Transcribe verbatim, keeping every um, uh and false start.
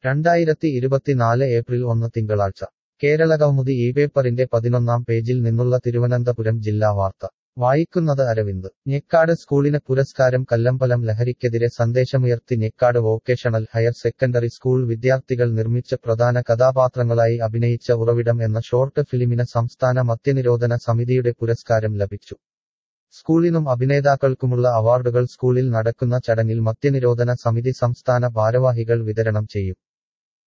രണ്ടായിരത്തി ഇരുപത്തിനാല് ഏപ്രിൽ ഒന്ന് തിങ്കളാഴ്ച കേരളകൗമുദി ഈ പേപ്പറിന്റെ പതിനൊന്നാം പേജിൽ നിന്നുള്ള തിരുവനന്തപുരം ജില്ലാ വാർത്ത വായിക്കുന്നത് അരവിന്ദ് ഞെക്കാട് സ്കൂളിന് പുരസ്കാരം കല്ലമ്പലം ലഹരിക്കെതിരെ സന്ദേശമുയർത്തി Njekkad vocational higher secondary school വിദ്യാർത്ഥികൾ നിർമ്മിച്ച പ്രധാന കഥാപാത്രങ്ങളായി അഭിനയിച്ച ഉറവിടം എന്ന ഷോർട്ട് ഫിലിമിന് സംസ്ഥാന മദ്യനിരോധന സമിതിയുടെ പുരസ്കാരം ലഭിച്ചു. സ്കൂളിനും അഭിനേതാക്കൾക്കുമുള്ള അവാർഡുകൾ സ്കൂളിൽ നടക്കുന്ന ചടങ്ങിൽ മദ്യനിരോധന സമിതി സംസ്ഥാന ഭാരവാഹികൾ വിതരണം ചെയ്യും.